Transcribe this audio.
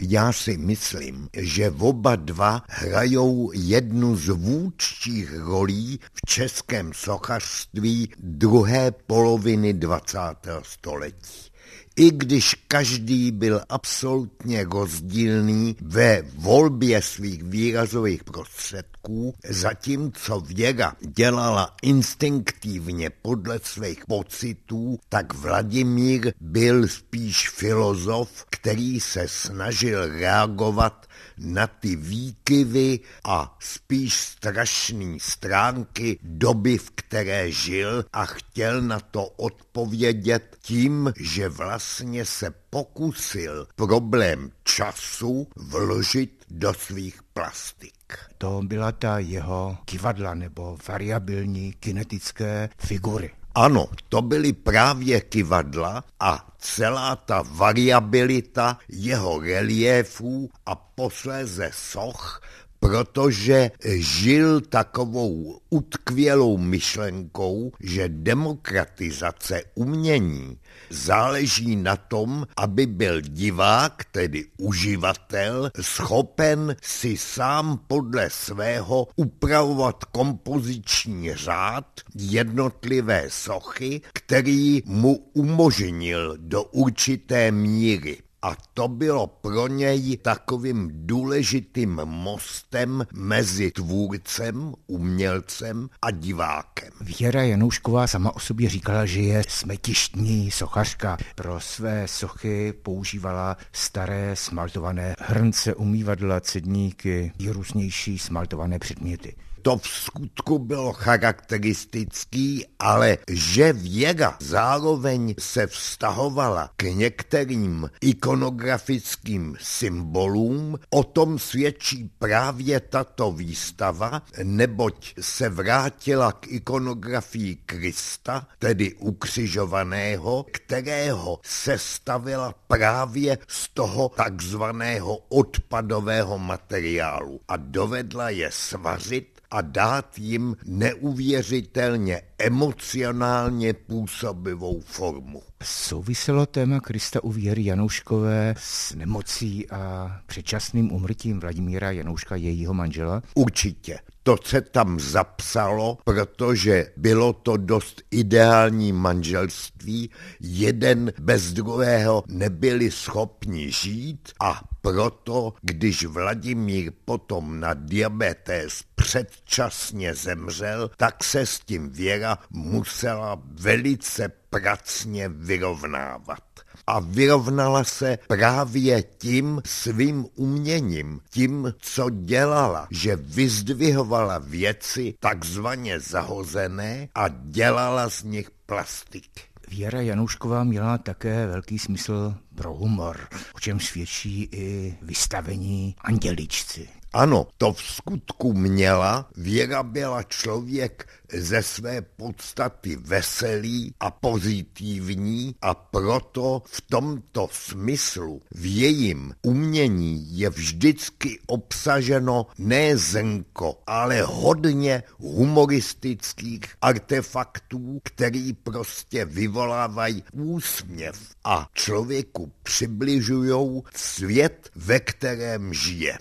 Já si myslím, že oba dva hrajou jednu z vůdčích rolí v českém sochařství druhé poloviny 20. století. I když každý byl absolutně rozdílný ve volbě svých výrazových prostředků, zatímco Věra dělala instinktivně podle svých pocitů, tak Vladimír byl spíš filozof, který se snažil reagovat na ty výkyvy a spíš strašné stránky doby, v které žil, a chtěl na to odpovědět tím, že vlastně se pokusil problém času vložit do svých plastik. To byla ta jeho kivadla nebo variabilní kinetické figury. Ano, to byly právě kivadla a celá ta variabilita jeho reliéfů a posléze soch, protože žil takovou utkvělou myšlenkou, že demokratizace umění záleží na tom, aby byl divák, tedy uživatel, schopen si sám podle svého upravovat kompoziční řád jednotlivé sochy, který mu umožnil do určité míry. A to bylo pro něj takovým důležitým mostem mezi tvůrcem, umělcem a divákem. Věra Janoušková sama o sobě říkala, že je smetištní sochařka. Pro své sochy používala staré smaltované hrnce, umývadla, cedníky i různější smaltované předměty. To v skutku bylo charakteristický, ale že Věra zároveň se vztahovala k některým ikonografickým symbolům, o tom svědčí právě tato výstava, neboť se vrátila k ikonografii Krista, tedy ukřižovaného, kterého sestavila právě z toho takzvaného odpadového materiálu a dovedla je svařit a dát jim neuvěřitelně emocionálně působivou formu. Souviselo téma Krista u Věry Janouškové s nemocí a předčasným úmrtím Vladimíra Janouška, jejího manžela? Určitě. To se tam zapsalo, protože bylo to dost ideální manželství, jeden bez druhého nebyli schopni žít a proto, když Vladimír potom na diabetes předčasně zemřel, tak se s tím Věra musela velice pracně vyrovnávat. A vyrovnala se právě tím svým uměním, tím, co dělala, že vyzdvihovala věci takzvaně zahozené a dělala z nich plastik. Věra Janoušková měla také velký smysl pro humor, o čem svědčí i vystavení Anděličci. Ano, to v skutku měla. Věra byla člověk ze své podstaty veselý a pozitivní a proto v tomto smyslu v jejím umění je vždycky obsaženo ne zrnko, ale hodně humoristických artefaktů, který prostě vyvolávají úsměv a člověku přibližujou svět, ve kterém žije.